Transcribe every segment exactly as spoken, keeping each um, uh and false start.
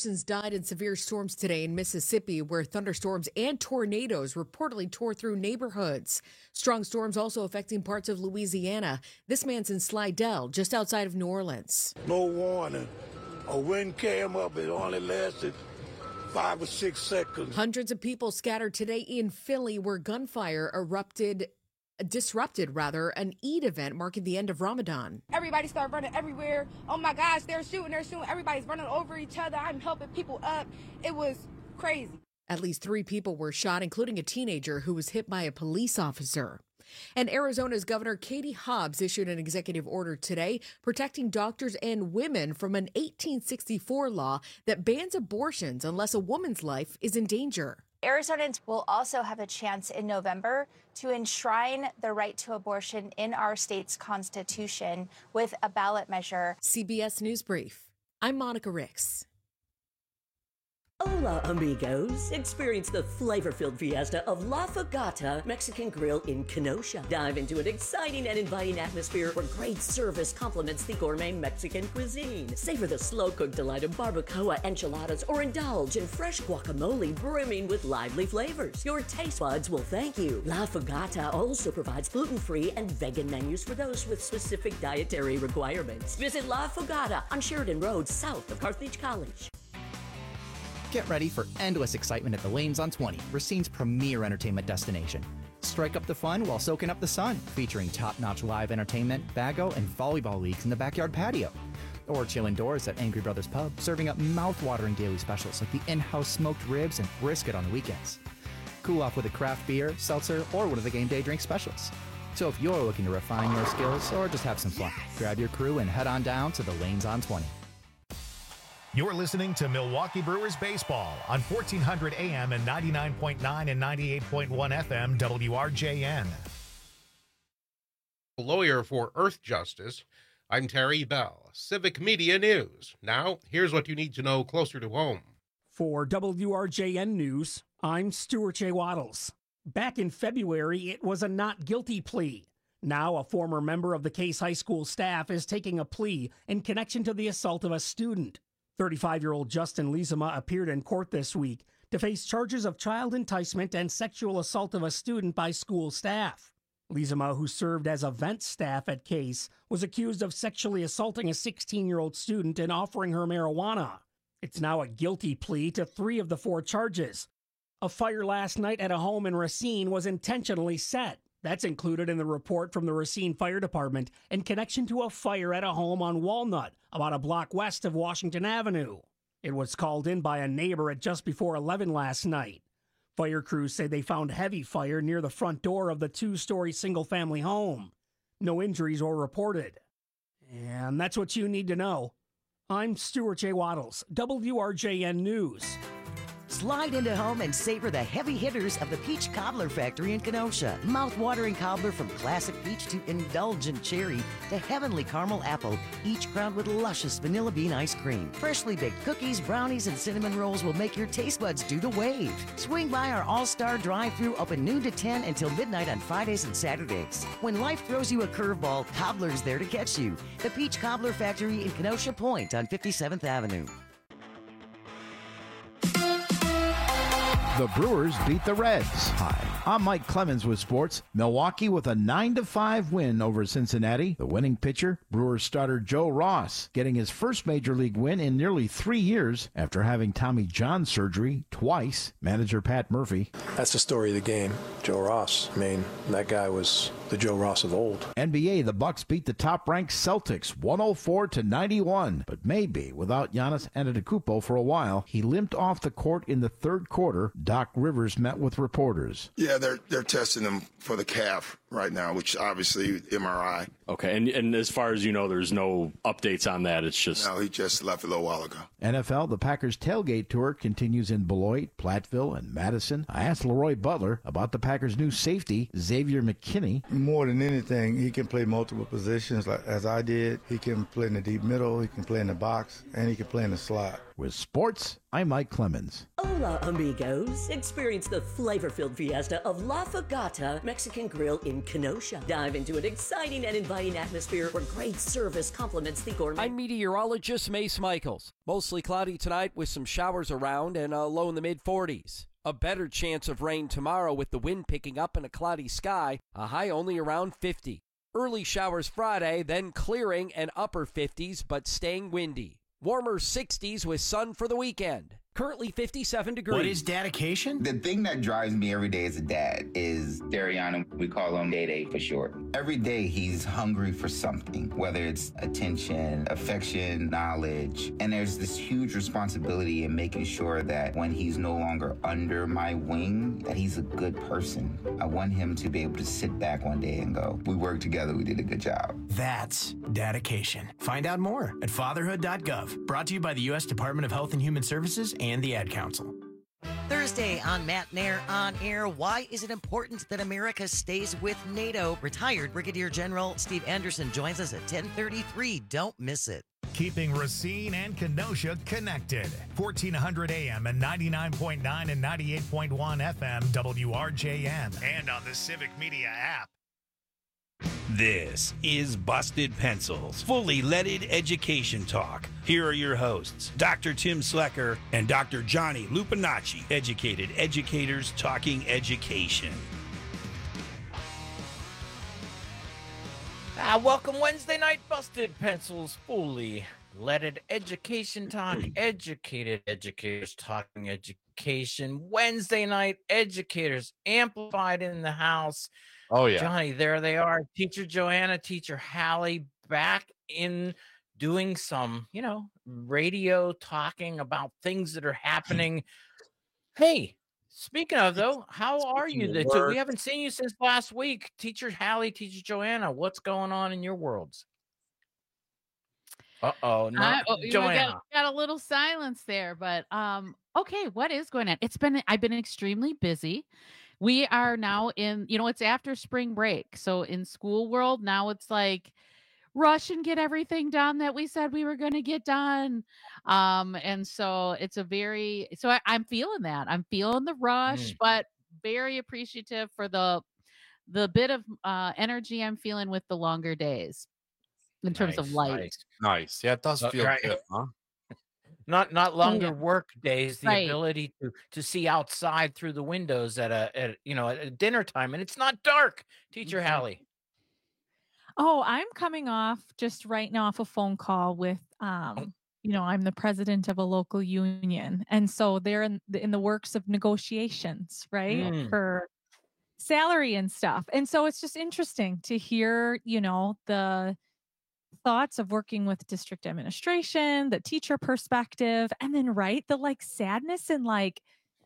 persons died in severe storms today in Mississippi, where thunderstorms and tornadoes reportedly tore through neighborhoods. Strong storms also affecting parts of Louisiana. This man's in Slidell, just outside of New Orleans. No warning. A wind came up. It only lasted five or six seconds. Hundreds of people scattered today in Philly, where gunfire erupted disrupted rather an Eid event marking the end of Ramadan. Everybody started running everywhere. Oh my gosh, they're shooting, they're shooting. Everybody's running over each other. I'm helping people up. It was crazy. At least three people were shot, including a teenager who was hit by a police officer. And Arizona's Governor Katie Hobbs issued an executive order today protecting doctors and women from an eighteen sixty-four law that bans abortions unless a woman's life is in danger. Arizonans will also have a chance in November to enshrine the right to abortion in our state's constitution with a ballot measure. C B S News Brief. I'm Monica Ricks. Hola, amigos. Experience the flavor-filled fiesta of La Fogata Mexican Grill in Kenosha. Dive into an exciting and inviting atmosphere where great service complements the gourmet Mexican cuisine. Savor the slow-cooked delight of barbacoa enchiladas or indulge in fresh guacamole brimming with lively flavors. Your taste buds will thank you. La Fogata also provides gluten-free and vegan menus for those with specific dietary requirements. Visit La Fogata on Sheridan Road, south of Carthage College. Get ready for endless excitement at the Lanes on twenty, Racine's premier entertainment destination. Strike up the fun while soaking up the sun, featuring top-notch live entertainment, bago, and volleyball leagues in the backyard patio. Or chill indoors at Angry Brothers Pub, serving up mouth-watering daily specials like the in-house smoked ribs and brisket on the weekends. Cool off with a craft beer, seltzer, or one of the game day drink specials. So if you're looking to refine your skills or just have some fun, grab your crew and head on down to the Lanes on twenty. You're listening to Milwaukee Brewers Baseball on fourteen hundred A M and ninety-nine point nine and ninety-eight point one F M W R J N. Lawyer for Earth Justice, I'm Terry Bell, Civic Media News. Now, here's what you need to know closer to home. For W R J N News, I'm Stuart J. Waddles. Back in February, it was a not guilty plea. Now, a former member of the Case High School staff is taking a plea in connection to the assault of a student. thirty-five-year-old Justin Lizama appeared in court this week to face charges of child enticement and sexual assault of a student by school staff. Lizama, who served as event staff at Case, was accused of sexually assaulting a sixteen-year-old student and offering her marijuana. It's now a guilty plea to three of the four charges. A fire last night at a home in Racine was intentionally set. That's included in the report from the Racine Fire Department in connection to a fire at a home on Walnut, about a block west of Washington Avenue. It was called in by a neighbor at just before eleven last night. Fire crews say they found heavy fire near the front door of the two-story single-family home. No injuries were reported. And that's what you need to know. I'm Stuart J. Waddles, W R J N News. Slide into home and savor the heavy hitters of the Peach Cobbler Factory in Kenosha. Mouth-watering cobbler from classic peach to indulgent cherry to heavenly caramel apple, each crowned with luscious vanilla bean ice cream. Freshly baked cookies, brownies, and cinnamon rolls will make your taste buds do the wave. Swing by our all-star drive-thru open noon to ten until midnight on Fridays and Saturdays. When life throws you a curveball, Cobbler's there to catch you. The Peach Cobbler Factory in Kenosha Point on fifty-seventh Avenue. The Brewers beat the Reds. Hi, I'm Mike Clemens with sports. Milwaukee with a nine to five win over Cincinnati. The winning pitcher, Brewers starter Joe Ross, getting his first major league win in nearly three years after having Tommy John surgery twice. Manager Pat Murphy. That's the story of the game. Joe Ross. I mean, that guy was the Joe Ross of old. N B A, the Bucks beat the top-ranked Celtics one oh four to ninety-one, but maybe without Giannis Antetokounmpo for a while. He limped off the court in the third quarter. Doc Rivers met with reporters. Yeah, they're they're testing him for the calf right now, which obviously M R I. Okay, and and as far as you know, there's no updates on that. It's just no, he just left a little while ago. N F L, the Packers tailgate tour continues in Beloit, Platteville, and Madison. I asked Leroy Butler about the Packers' new safety, Xavier McKinney. More than anything, he can play multiple positions like as I did. He can play in the deep middle, he can play in the box, and he can play in the slot. with sports. I'm Mike Clemens. Hola, amigos. Experience the flavor-filled fiesta of La Fogata Mexican Grill in Kenosha. Dive into an exciting and inviting atmosphere where great service complements the gourmet. I'm meteorologist Mace Michaels. Mostly cloudy tonight with some showers around and a low in the mid forties. A better chance of rain tomorrow with the wind picking up and a cloudy sky, a high only around fifty. Early showers Friday, then clearing and upper fifties, but staying windy. Warmer sixties with sun for the weekend. Currently fifty-seven degrees. What is dedication? The thing that drives me every day as a dad is Dariana. We call him Day Day for short. Every day he's hungry for something, whether it's attention, affection, knowledge. And there's this huge responsibility in making sure that when he's no longer under my wing, that he's a good person. I want him to be able to sit back one day and go, we worked together, we did a good job. That's dedication. Find out more at fatherhood dot gov. Brought to you by the U S Department of Health and Human Services and the Ad Council. Thursday on Matt Nair on Air, why is it important that America stays with NATO? Retired Brigadier General Steve Anderson joins us at ten thirty-three. Don't miss it. Keeping Racine and Kenosha connected. fourteen hundred A M and ninety-nine point nine and ninety-eight point one F M W R J M and on the Civic Media app. This is Busted Pencils, fully leaded education talk. Here are your hosts, Doctor Tim Slecker and Doctor Johnny Lupinacci, educated educators talking education. Ah, welcome Wednesday night, Busted Pencils, fully leaded education talk, educated educators talking education. Wednesday night, educators amplified in the house. Oh, yeah. Johnny, there they are. Teacher Joanna, Teacher Hallie, back in doing some, you know, radio talking about things that are happening. Hey, speaking of, though, how are you? The two? We haven't seen you since last week. Teacher Hallie, Teacher Joanna, what's going on in your worlds? Uh-oh. I, oh, Joanna. Got, got a little silence there, but um, okay, what is going on? It's been, I've been extremely busy. We are now in, you know, it's after spring break. So in school world, now it's like rush and get everything done that we said we were going to get done. Um, and so it's a very, so I, I'm feeling that. I'm feeling the rush, mm. but very appreciative for the, the bit of uh, energy I'm feeling with the longer days in terms nice, of light. Nice. nice. Yeah, it does Uh, feel right. good, huh? Not not longer yeah. work days, the Right. ability to to see outside through the windows at a at you know at dinner time, and it's not dark. Teacher Mhm. Hallie. Oh, I'm coming off just right now off a phone call with, um, you know, I'm the president of a local union, and so they're in the, in the works of negotiations, right, Mm. for salary and stuff. And so it's just interesting to hear, you know, the thoughts of working with district administration, the teacher perspective, and then right, the like sadness and like,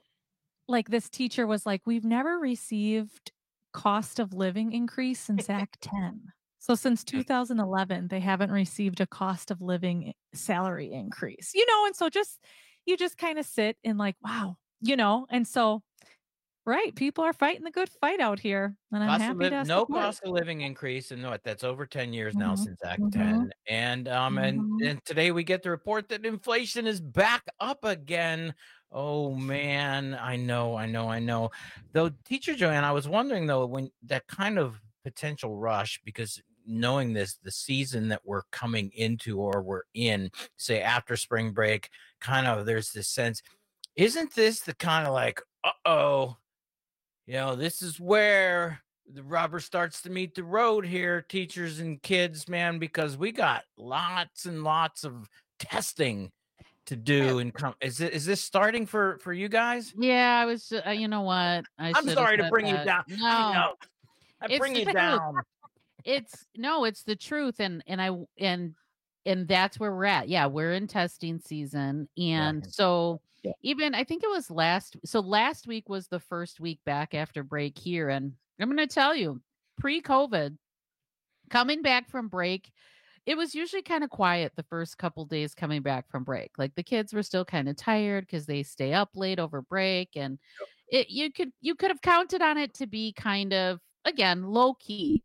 like this teacher was like, we've never received cost of living increase since Act ten. So since two thousand eleven, they haven't received a cost of living salary increase, you know? And so just, you just kind of sit and like, wow, you know? And so, right, people are fighting the good fight out here. And I'm Cost of happy liv- to no support. cost of living increase, and what that's over ten years now Mhm, since Act mhm, ten. And um and, mhm. and today we get the report that inflation is back up again. Oh man, I know, I know, I know. Though, Teacher Joanne, I was wondering though, when that kind of potential rush, because knowing this, the season that we're coming into or we're in, say after spring break, kind of there's this sense, isn't this the kind of like, uh-oh, you know, this is where the rubber starts to meet the road here, teachers and kids, man, because we got lots and lots of testing to do. And come, is it, is this starting for for you guys? Yeah, I was, uh, you know what? I I'm should have sorry to said bring you that. down. No, I know. I it's bring the you truth. down. It's no, it's the truth. And, and I, and, and that's where we're at. Yeah. We're in testing season. And Right. so Yeah. even, I think it was last, so last week was the first week back after break here. And I'm going to tell you, pre-COVID, coming back from break, it was usually kind of quiet the first couple days coming back from break. Like the kids were still kind of tired because they stay up late over break, and it you could you could have counted on it to be kind of, again, low key.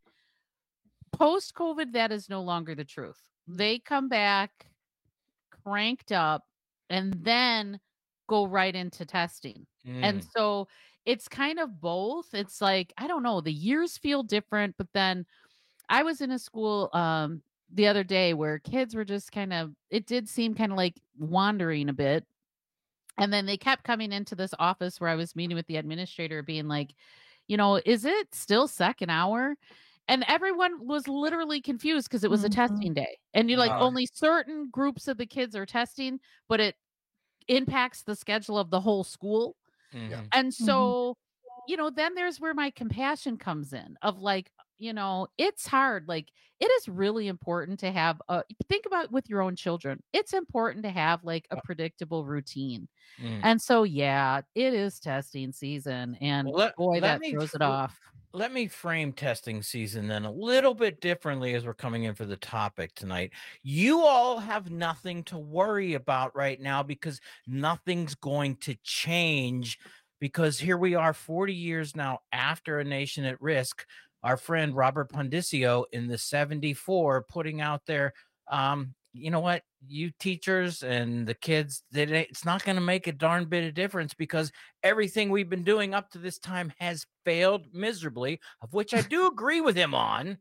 Post COVID, that is no longer the truth. They come back cranked up, and then go right into testing. And Mm. so it's kind of both. It's like, I don't know, the years feel different, but then I was in a school um the other day where kids were just kind of, it did seem kind of like wandering a bit. And then they kept coming into this office where I was meeting with the administrator being like, you know, is it still second hour? And everyone was literally confused because it was a testing day. And you're like, Uh. only certain groups of the kids are testing, but it impacts the schedule of the whole school. Mhm. And so, you know, then there's where my compassion comes in of like, you know, it's hard. Like, it is really important to have a, think about with your own children. It's important to have like a predictable routine. Mm. And so, yeah, it is testing season. And Well, let, boy, let that me throws it fr- off. Let me frame testing season then a little bit differently as we're coming in for the topic tonight. You all have nothing to worry about right now because nothing's going to change, because here we are forty years now after A Nation at Risk. Our friend Robert Pondicio in the seventy-four putting out there, um, you know what, you teachers and the kids, they, they- it's not going to make a darn bit of difference because everything we've been doing up to this time has failed miserably, of which I do agree with him on.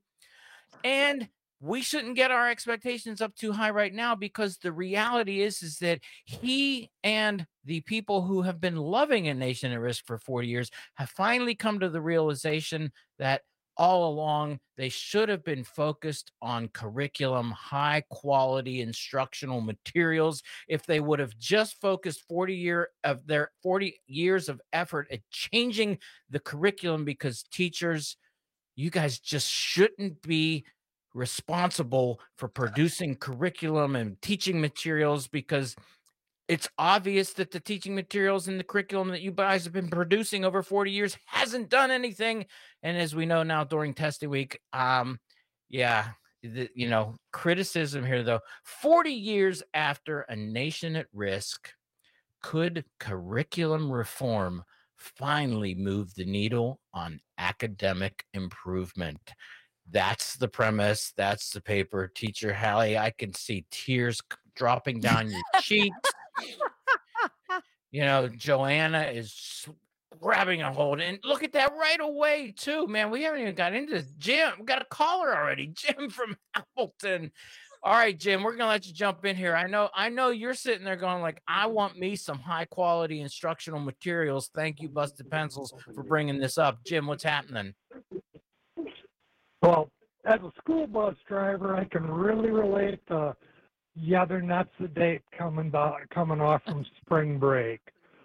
And we shouldn't get our expectations up too high right now, because the reality is, is that he and the people who have been loving A Nation at Risk for forty years have finally come to the realization that all along they should have been focused on curriculum, high quality instructional materials. If they would have just focused forty year of their forty years of effort at changing the curriculum, because teachers, you guys just shouldn't be responsible for producing curriculum and teaching materials, because it's obvious that the teaching materials and the curriculum that you guys have been producing over forty years hasn't done anything. And as we know now during testing week, um, yeah, the, you know, criticism here though, forty years after A Nation at Risk, could curriculum reform finally move the needle on academic improvement? That's the premise. That's the paper. Teacher Hallie, I can see tears c- dropping down your cheeks. You know, Joanna is grabbing a hold. And look at that right away, too, man. We haven't even got into this. Jim, we got a caller already. Jim from Appleton. All right, Jim, we're gonna let you jump in here. I know, I know you're sitting there going like, I want me some high quality instructional materials. Thank you, Busted Pencils, for bringing this up. Jim, what's happening? Well, as a school bus driver, I can really relate to, yeah, they're not the date coming down, coming off from spring break.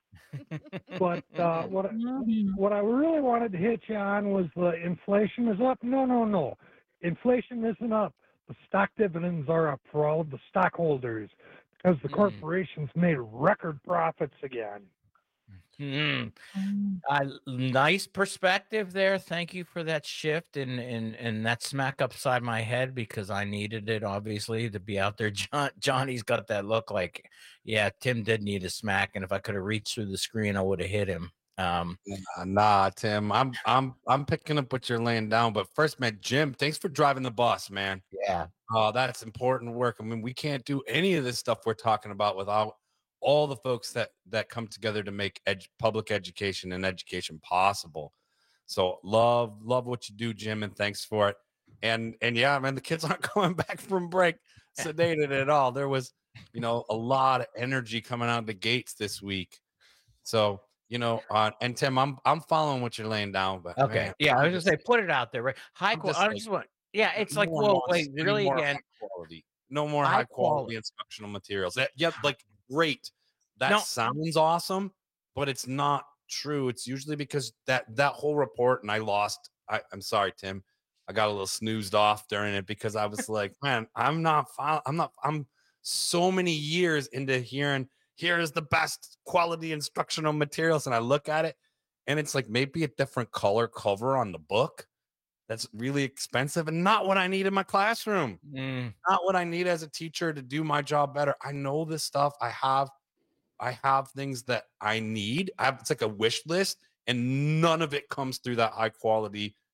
But uh, what I, what I really wanted to hit you on was the inflation is up. No, no, no. Inflation isn't up. The stock dividends are up for all of the stockholders because the corporations made record profits again. Mm. Uh, nice perspective there. Thank you for that shift and and and that smack upside my head, because I needed it obviously to be out there. John, Johnny's got that look like, yeah, Tim did need a smack, and if I could have reached through the screen, I would have hit him. Um, Nah, nah, Tim, I'm I'm I'm picking up what you're laying down. But first, man, Jim, thanks for driving the bus, man. Yeah. Oh, that's important work. I mean, we can't do any of this stuff we're talking about without all the folks that that come together to make ed- public education and education possible. So love love what you do, Jim, and thanks for it. And and yeah, man, the kids aren't coming back from break sedated at all. There was, you know, a lot of energy coming out of the gates this week. So, you know, uh, and Tim, I'm I'm following what you're laying down. But okay, man, yeah, I I'm was just- gonna say, put it out there, right? High I'm quality. just I like, just want, yeah, it's like, no one whoa, wants wait, any really more again? high quality. No more High high quality quality. instructional materials. That, yep, like great. That No. sounds awesome, but it's not true. It's usually because that that whole report, and I lost. I, I'm sorry, Tim. I got a little snoozed off during it because I was like, man, I'm not. fol- I'm not. I'm so many years into hearing here is the best quality instructional materials, and I look at it, and it's like maybe a different color cover on the book. That's really expensive and not what I need in my classroom. Mm. Not what I need as a teacher to do my job better. I know this stuff. I have, I have things that I need. I have, it's like a wish list, and none of it comes through that high quality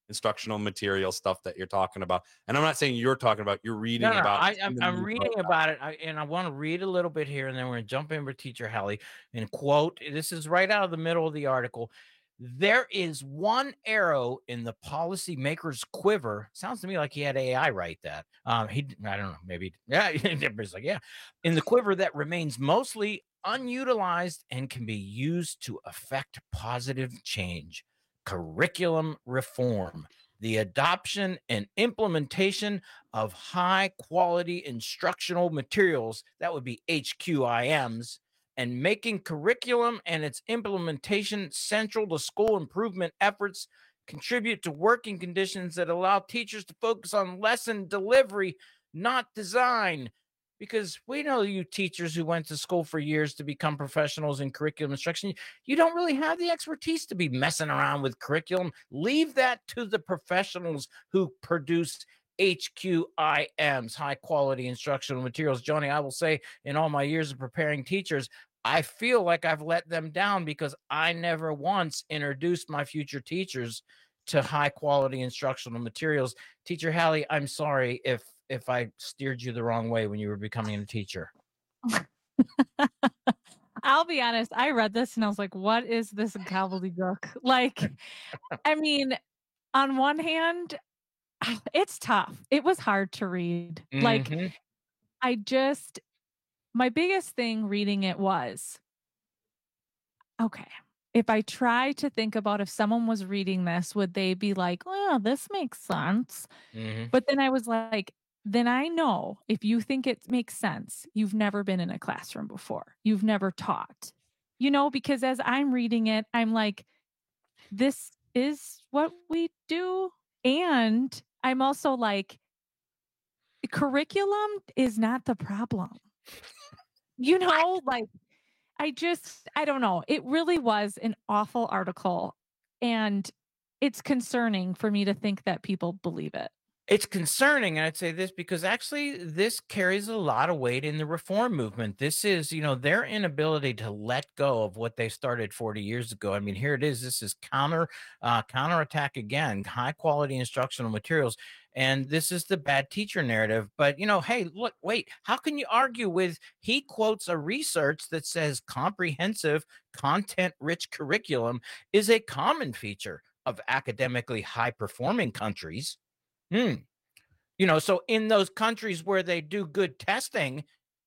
instructional material stuff that you're talking about. And I'm not saying you're talking about, you're reading No, no, about. I, I'm, I'm reading about it, I, and I want to read a little bit here, and then we're going to jump in with Teacher Hallie and quote. This is right out of the middle of the article. There is one arrow in the policymaker's quiver. Sounds to me like he had A I write that. Um, he, I don't know, maybe, yeah. Everybody's like, yeah, in the quiver that remains mostly unutilized and can be used to affect positive change. Curriculum reform, the adoption and implementation of high quality instructional materials, that would be H Q I Ms, and making curriculum and its implementation central to school improvement efforts contribute to working conditions that allow teachers to focus on lesson delivery, not design. Because we know you teachers who went to school for years to become professionals in curriculum instruction, you don't really have the expertise to be messing around with curriculum. Leave that to the professionals who produce H Q I Ms, high quality instructional materials. Johnny, I will say in all my years of preparing teachers, I feel like I've let them down because I never once introduced my future teachers to high quality instructional materials. Teacher Hallie, I'm sorry if if I steered you the wrong way when you were becoming a teacher. I'll be honest. I read this and I was like, what is this gobbledygook? Like, I mean, on one hand, it's tough. It was hard to read. Mm-hmm. Like, I just, my biggest thing reading it was, okay, if I try to think about if someone was reading this, would they be like, oh, this makes sense? Mm-hmm. But then I was like, then I know if you think it makes sense, you've never been in a classroom before. You've never taught, you know, because as I'm reading it, I'm like, this is what we do. And I'm also like, curriculum is not the problem. You know, like, I just, I don't know. It really was an awful article. And it's concerning for me to think that people believe it. It's concerning, and I'd say this because actually this carries a lot of weight in the reform movement. This is, you know, their inability to let go of what they started forty years ago. I mean, here it is. This is counter, uh, counterattack again, high quality instructional materials. And this is the bad teacher narrative. But, you know, hey, look, wait, how can you argue with, he quotes a research that says comprehensive, content-rich curriculum is a common feature of academically high-performing countries. Hmm. You know, so in those countries where they do good testing,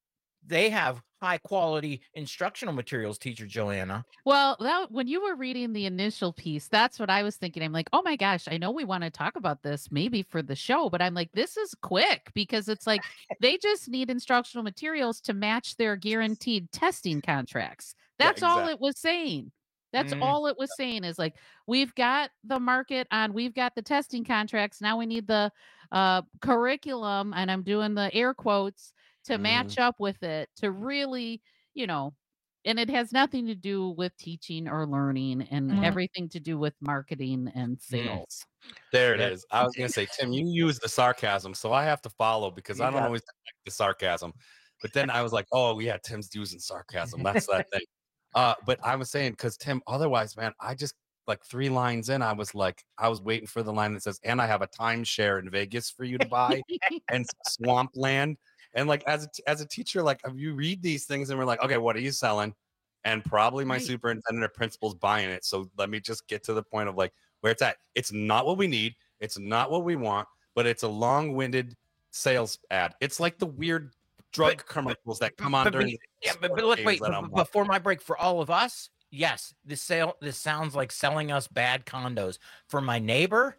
they have high quality instructional materials, Teacher Joanna. Well, that, when you were reading the initial piece, that's what I was thinking. I'm like, oh my gosh, I know we want to talk about this maybe for the show, but I'm like, this is quick because it's like they just need instructional materials to match their guaranteed testing contracts. That's yeah, exactly. all it was saying. That's mm. all it was saying is like, we've got the market on, we've got the testing contracts. Now we need the uh, curriculum, and I'm doing the air quotes to mm. match up with it to really, you know, and it has nothing to do with teaching or learning and mm. everything to do with marketing and sales. Mm. There it is. I was going to say, Tim, you use the sarcasm, so I have to follow because you I don't always like the sarcasm. But then I was like, oh, yeah, Tim's using sarcasm. That's that thing. Uh, but I was saying, because Tim, otherwise, man, I just like three lines in, I was like, I was waiting for the line that says, and I have a timeshare in Vegas for you to buy and swampland. And like, as a, as a teacher, like, you read these things and we're like, okay, what are you selling? And probably my right. superintendent or principal's buying it. So let me just get to the point of like where it's at. It's not what we need. It's not what we want, but it's a long-winded sales ad. It's like the weird drug but, commercials that come on but, during but, yeah, but, but look, wait, but, before my break, for all of us, yes, this sale, this sounds like selling us bad condos. For my neighbor,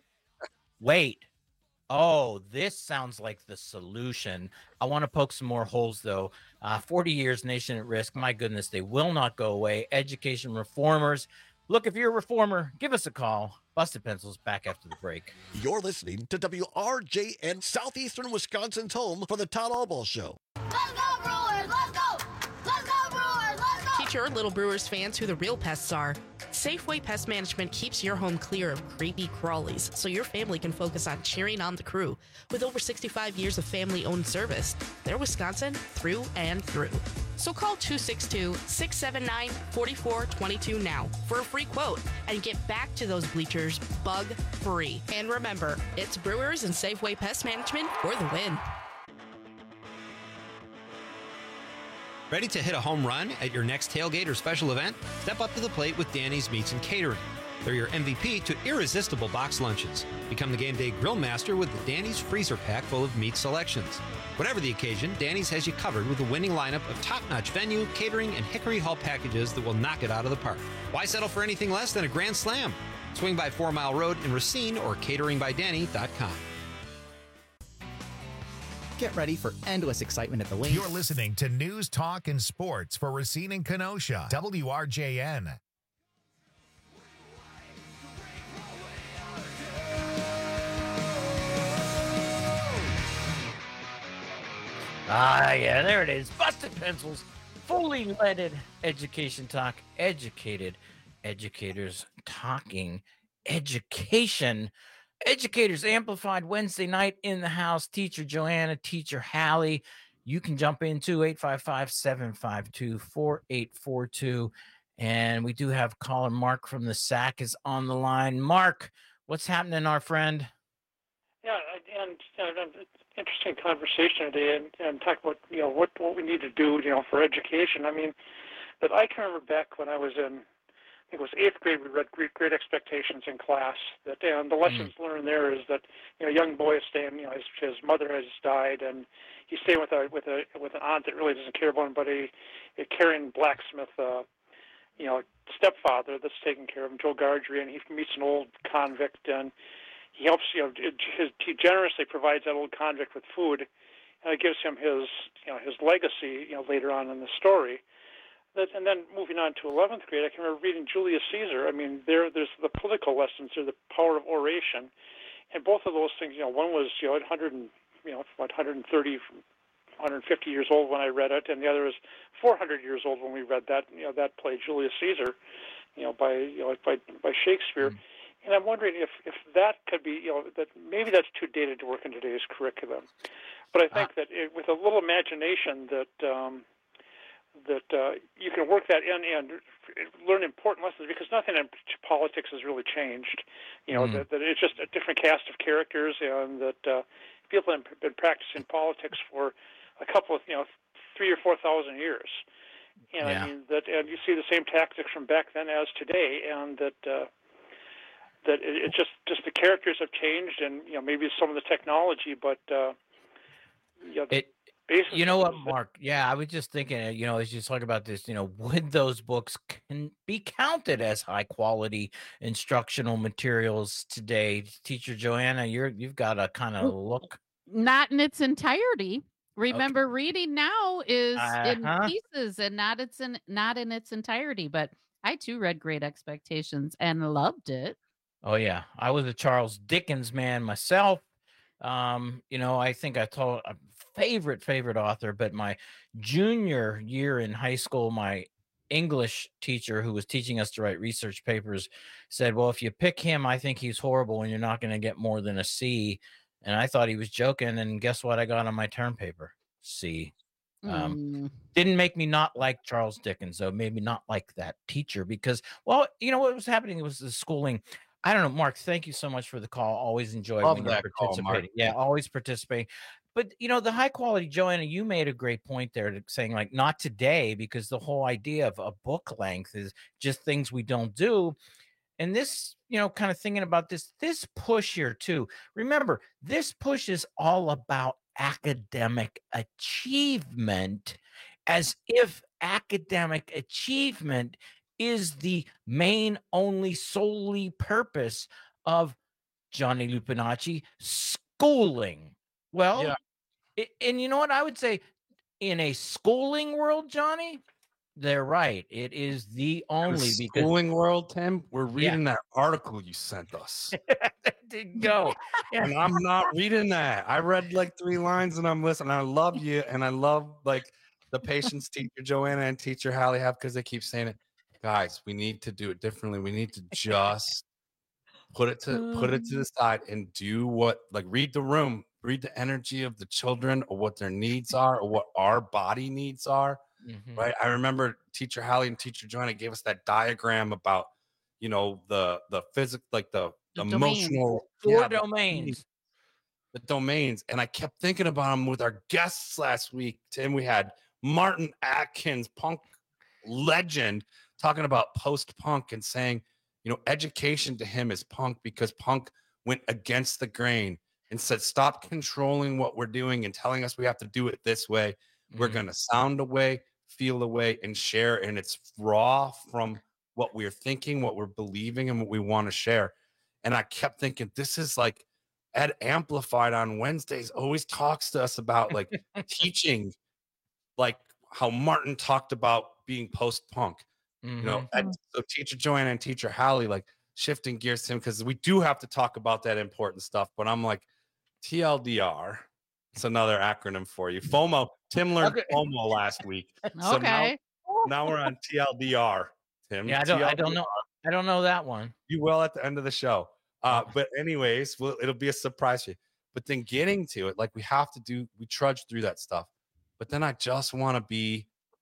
wait, oh, this sounds like the solution. I want to poke some more holes, though. Uh, forty years, nation at risk. My goodness, they will not go away. Education reformers. Look, if you're a reformer, give us a call. Busted Pencils back after the break. You're listening to W R J N, Southeastern Wisconsin's home for the Todd Albaugh Show. Let's go, Brewers! Let's go! Let's go, Brewers! Let's go! Teach your Little Brewers fans who the real pests are. Safeway Pest Management keeps your home clear of creepy crawlies so your family can focus on cheering on the crew. With over sixty-five years of family-owned service, they're Wisconsin through and through. So call two six two, six seven nine, four four two two now for a free quote and get back to those bleachers bug-free. And remember, it's Brewers and Safeway Pest Management for the win. Ready to hit a home run at your next tailgate or special event? Step up to the plate with Danny's Meats and Catering. They're your M V P to irresistible box lunches. Become the game day grill master with the Danny's freezer pack full of meat selections. Whatever the occasion, Danny's has you covered with a winning lineup of top-notch venue, catering, and Hickory Hall packages that will knock it out of the park. Why settle for anything less than a grand slam? Swing by Four Mile Road in Racine or catering by danny dot com. Get ready for endless excitement at the Wings. You're listening to News, Talk, and Sports for Racine and Kenosha. W R J N. Ah, yeah, there it is. Busted Pencils, fully leaded education talk, educated educators talking education. Educators Amplified Wednesday night in the house. Teacher Joanna, Teacher Hallie. You can jump into eight five five, seven five two, four eight four two. And we do have caller Mark from the S A C is on the line. Mark, what's happening, our friend? Yeah, and, and it's an interesting conversation today, and, and talk about you know what what we need to do you know for education. I mean, that I can remember back when I was in, I think it was eighth grade, we read Great, Great Expectations in class. That and the lessons mm. learned there is that you know, a young boy is staying, you know, his, his mother has died, and he's staying with a with a with an aunt that really doesn't care about him, but a, a caring blacksmith, uh, you know, stepfather that's taking care of him, Joe Gardry, and he meets an old convict, and he helps, you know, his, he generously provides that old convict with food, and it gives him his, you know, his legacy, you know, later on in the story. And then moving on to eleventh grade, I can remember reading Julius Caesar. I mean, there, there's the political lessons, there's the power of oration, and both of those things. You know, one was you know one hundred and you know what one hundred thirty, one hundred fifty years old when I read it, and the other was four hundred years old when we read that. You know, that play Julius Caesar, you know, by you know by by Shakespeare. Mm-hmm. And I'm wondering if if that could be you know that maybe that's too dated to work in today's curriculum, but I think uh, that it, with a little imagination that. Um, that uh, you can work that in and learn important lessons, because nothing in politics has really changed. You know, mm. that, that it's just a different cast of characters, and that uh, people have been practicing politics for a couple of, you know, three or four thousand years. And yeah. I mean, that, and you see the same tactics from back then as today, and that uh, that it, it just just the characters have changed, and you know, maybe some of the technology, but uh, you know, it. You know what, Mark? Yeah, I was just thinking, you know, as you talk about this, you know, would those books can be counted as high quality instructional materials today? Teacher Joanna, you're you've got a kind of look. Not in its entirety. Remember, okay. Reading now is uh-huh. in pieces and not it's in not in its entirety. But I too read Great Expectations and loved it. Oh yeah, I was a Charles Dickens man myself. Um, you know, I think I told. Uh, favorite favorite author, but my junior year in high school, my English teacher who was teaching us to write research papers said, well, if you pick him, I think he's horrible and you're not going to get more than a C. And I thought he was joking, and guess what I got on my term paper? C. Um, mm. Didn't make me not like Charles Dickens, though. Made me not like that teacher because, well, you know what was happening was the schooling. I don't know, Mark, thank you so much for the call. Always enjoy Love when that you're call, participating. Mark. Yeah, always participating. But, you know, the high quality, Joanna, you made a great point there to saying, like, not today, because the whole idea of a book length is just things we don't do. And this, you know, kind of thinking about this, this push here, too. Remember, this push is all about academic achievement, as if academic achievement is the main, only, solely purpose of Johnny Lupinacci schooling. Well, yeah. it, and you know what I would say, in a schooling world, Johnny, they're right. It is the only the because schooling world, Tim. We're reading yeah. that article you sent us. Did go, yeah. And I'm not reading that. I read like three lines, and I'm listening. I love you, and I love like the patience teacher Joanna and teacher Hallie have, because they keep saying it. guys, we need to do it differently. We need to just put it to put it to the side and do what, like, read the room, read the energy of the children, or what their needs are, or what our body needs are. Mhm. Right. I remember Teacher Hallie and Teacher Joanna gave us that diagram about, you know, the the physical, like the, The emotional Four yeah, the- domains. the domains. And I kept thinking about them with our guests last week. Tim, we had Martin Atkins, punk legend, talking about post-punk and saying, you know, education to him is punk because punk went against the grain and said, stop controlling what we're doing and telling us we have to do it this way. We're Mhm. going to sound away, feel away, and share. And it's raw from what we're thinking, what we're believing, and what we want to share. And I kept thinking, this is like Ed Amplified on Wednesdays always talks to us about like teaching, like how Martin talked about being post-punk. You know, Mhm. Ed, so Teacher Joanna and Teacher Hallie, like shifting gears to him, because we do have to talk about that important stuff. But I'm like, T L D R. It's another acronym for you. FOMO. Tim learned Okay. FOMO last week. So now, Okay. now we're on T L D R. Tim. Yeah, I don't I don't T L D R. know. I don't know that one. You will at the end of the show. Uh, but anyways, well, it'll be a surprise for you. But then getting to it, like we have to do, we trudge through that stuff. But then I just want to be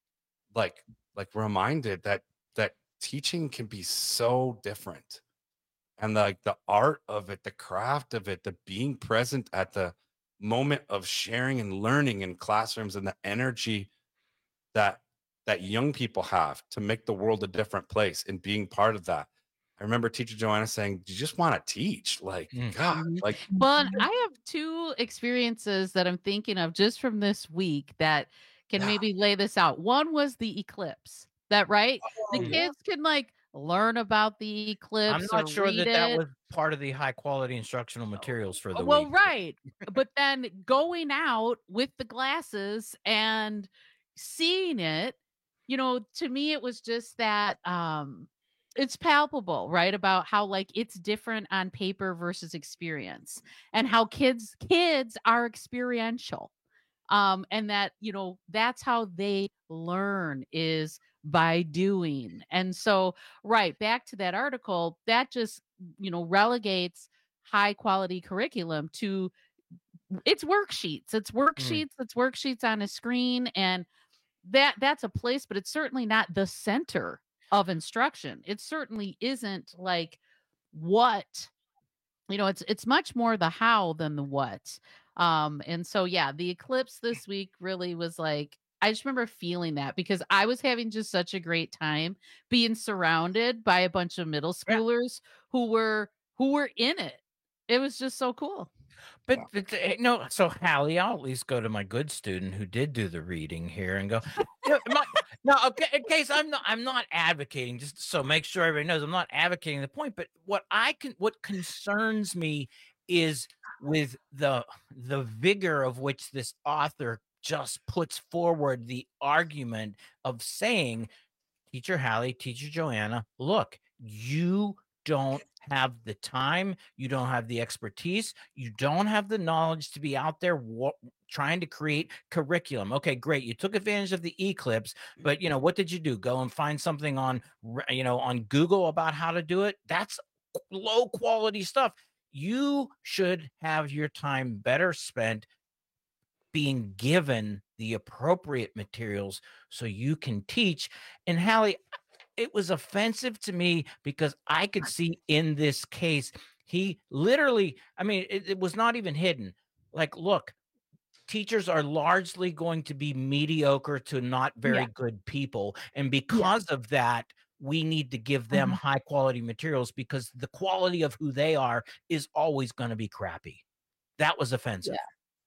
like, like reminded that that teaching can be so different. And like the art of it, the craft of it, the being present at the moment of sharing and learning in classrooms, and the energy that that young people have to make the world a different place, and being part of that. I remember Teacher Joanna saying, you just want to teach. Like, God, like Well, and I have two experiences that I'm thinking of just from this week that can maybe lay this out. One was the eclipse. That right? The Oh, yeah. kids can like learn about the eclipse. I'm not or sure read that that it. was part of the high quality instructional materials for the Well, week. right. But then going out with the glasses and seeing it, you know, to me it was just that um it's palpable, right? About how like it's different on paper versus experience, and how kids kids are experiential. Um and that, you know, that's how they learn, is by doing. And so, right, back to that article, that just, you know, relegates high quality curriculum to it's worksheets. It's worksheets, it's worksheets on a screen, and that that's a place, but it's certainly not the center of instruction. It certainly isn't like what, you know, it's it's much more the how than the what. Um and so yeah, the eclipse this week really was like, I just remember feeling that because I was having just such a great time being surrounded by a bunch of middle schoolers who were who were in it. It was just so cool. But, but uh, no, so Hallie, I'll at least go to my good student who did do the reading here and go, "Yeah, my, no, okay, in case I'm not, I'm not advocating, just so make sure everybody knows I'm not advocating the point. But what I can, what concerns me is with the the vigor of which this author just puts forward the argument of saying, Teacher Hallie, Teacher Joanna, look, you don't have the time, you don't have the expertise, you don't have the knowledge to be out there wa- trying to create curriculum. Okay, great, you took advantage of the eclipse, but you know, what did you do? Go and find something on re- you know, on Google about how to do it? That's low quality stuff. You should have your time better spent being given the appropriate materials so you can teach. And Hallie, it was offensive to me because I could see in this case, he literally, I mean, it, it was not even hidden. Like, look, teachers are largely going to be mediocre to not very Yeah. good people. And because of that, we need to give them Mhm. high quality materials because the quality of who they are is always going to be crappy. That was offensive.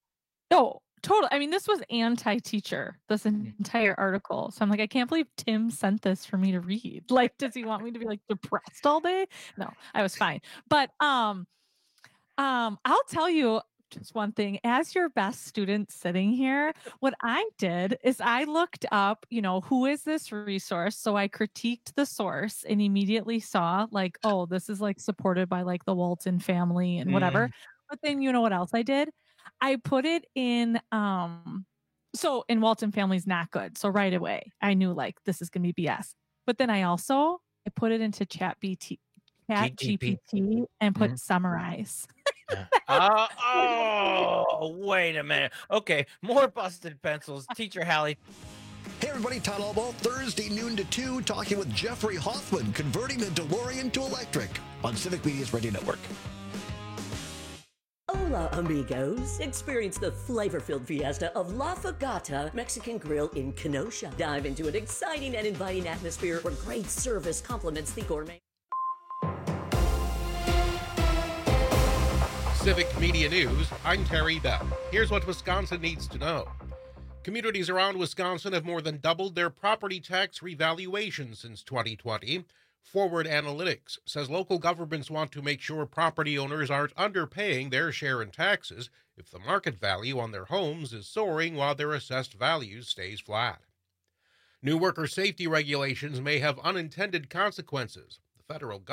No, totally. I mean, this was anti-teacher, this entire article. So I'm like, I can't believe Tim sent this for me to read. Like, does he want me to be like depressed all day? No, I was fine. But um, um, I'll tell you just one thing. As your best student sitting here, what I did is I looked up, you know, who is this resource? So I critiqued the source and immediately saw like, oh, this is like supported by like the Walton family and whatever. Mm. But then you know what else I did? I put it in um so in Walton Family's not good. So right away I knew like this is gonna be B S. But then I also I put it into Chat B T, Chat G T P. G P T and put Mhm. summarize. Uh, oh, wait a minute. Okay, more busted pencils. Teacher Hallie. Hey everybody, Todd Albaugh, Thursday noon to two, talking with Jeffrey Hoffman, converting the DeLorean to electric on Civic Media's Radio Network. Hola, amigos. Experience the flavor-filled fiesta of La Fogata Mexican Grill in Kenosha. Dive into an exciting and inviting atmosphere where great service complements the gourmet. Civic Media News, I'm Terry Bell. Here's what Wisconsin needs to know. Communities around Wisconsin have more than doubled their property tax revaluation since twenty twenty. Forward Analytics says local governments want to make sure property owners aren't underpaying their share in taxes if the market value on their homes is soaring while their assessed value stays flat. New worker safety regulations may have unintended consequences. The federal